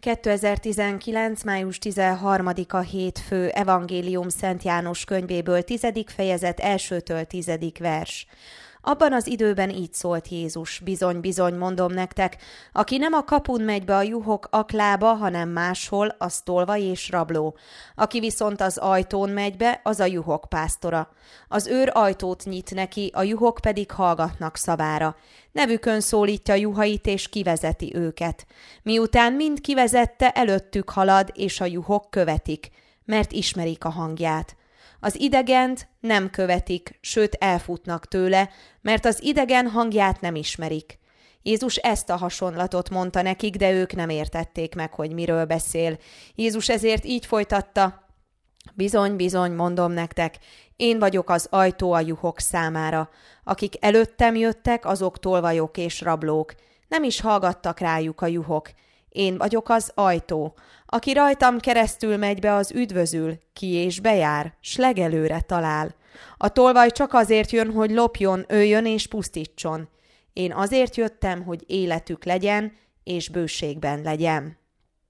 2019. május 13-a hétfő, Evangélium Szent János könyvéből, 10. fejezet 1-től 10. vers. Abban az időben így szólt Jézus: bizony, bizony, mondom nektek, aki nem a kapun megy be a juhok aklába, hanem máshol, az tolvaj és rabló. Aki viszont az ajtón megy be, az a juhok pásztora. Az őr ajtót nyit neki, a juhok pedig hallgatnak szavára. Nevükön szólítja juhait és kivezeti őket. Miután mind kivezette, előttük halad, és a juhok követik, mert ismerik a hangját. Az idegent nem követik, sőt elfutnak tőle, mert az idegen hangját nem ismerik. Jézus ezt a hasonlatot mondta nekik, de ők nem értették meg, hogy miről beszél. Jézus ezért így folytatta: bizony, bizony, mondom nektek, én vagyok az ajtó a juhok számára. Akik előttem jöttek, azok tolvajok és rablók. Nem is hallgattak rájuk a juhok. Én vagyok az ajtó. Aki rajtam keresztül megy be, az üdvözül, ki és bejár, s legelőre talál. A tolvaj csak azért jön, hogy lopjon, öljön és pusztítson. Én azért jöttem, hogy életük legyen, és bőségben legyen.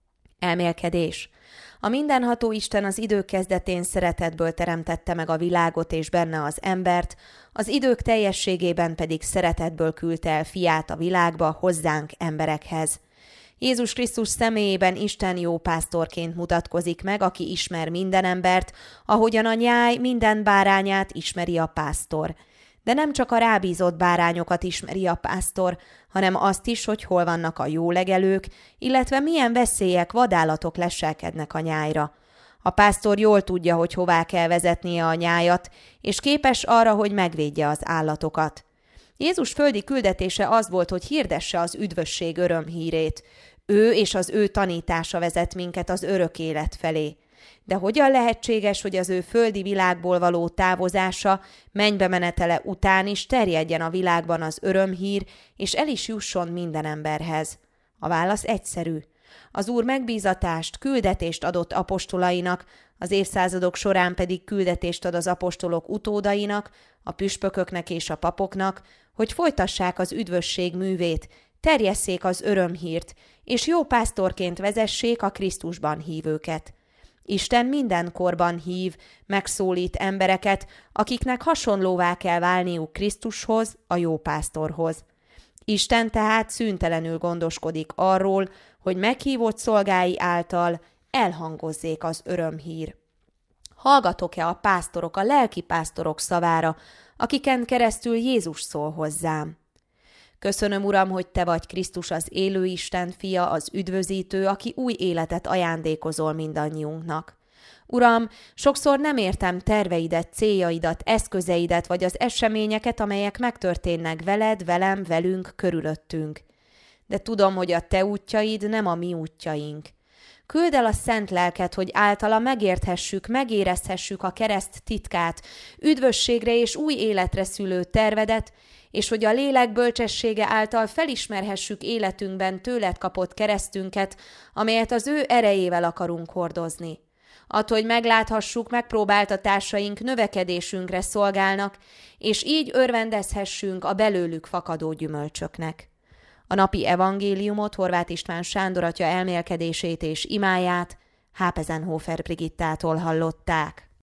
Elmélkedés. A mindenható Isten az idők kezdetén szeretetből teremtette meg a világot és benne az embert, az idők teljességében pedig szeretetből küldte el fiát a világba, hozzánk, emberekhez. Jézus Krisztus személyében Isten jó pásztorként mutatkozik meg, aki ismer minden embert, ahogyan a nyáj minden bárányát ismeri a pásztor. De nem csak a rábízott bárányokat ismeri a pásztor, hanem azt is, hogy hol vannak a jó legelők, illetve milyen veszélyek, vadállatok leselkednek a nyájra. A pásztor jól tudja, hogy hová kell vezetnie a nyájat, és képes arra, hogy megvédje az állatokat. Jézus földi küldetése az volt, hogy hirdesse az üdvösség örömhírét. Ő és az ő tanítása vezet minket az örök élet felé. De hogyan lehetséges, hogy az ő földi világból való távozása, mennybe menetele után is terjedjen a világban az örömhír, és el is jusson minden emberhez? A válasz egyszerű. Az Úr megbízatást, küldetést adott apostolainak, az évszázadok során pedig küldetést ad az apostolok utódainak, a püspököknek és a papoknak, hogy folytassák az üdvösség művét, terjesszék az örömhírt, és jó pásztorként vezessék a Krisztusban hívőket. Isten minden korban hív, megszólít embereket, akiknek hasonlóvá kell válniuk Krisztushoz, a jó pásztorhoz. Isten tehát szüntelenül gondoskodik arról, hogy meghívott szolgái által elhangozzék az örömhír. Hallgatok-e a pásztorok, a lelki pásztorok szavára, akiken keresztül Jézus szól hozzám? Köszönöm, Uram, hogy Te vagy Krisztus, az élő Isten fia, az üdvözítő, aki új életet ajándékozol mindannyiunknak. Uram, sokszor nem értem terveidet, céljaidat, eszközeidet vagy az eseményeket, amelyek megtörténnek veled, velem, velünk, körülöttünk. De tudom, hogy a Te útjaid nem a mi útjaink. Küldd el a szent lelket, hogy általa megérthessük, megérezhessük a kereszt titkát, üdvösségre és új életre szülő tervedet, és hogy a lélek bölcsessége által felismerhessük életünkben tőled kapott keresztünket, amelyet az ő erejével akarunk hordozni. Add, hogy megláthassuk, megpróbáltatásaink növekedésünkre szolgálnak, és így örvendezhessünk a belőlük fakadó gyümölcsöknek. A napi evangéliumot, Horváth István Sándor atya elmélkedését és imáját Hápezenhofer Brigittától hallották.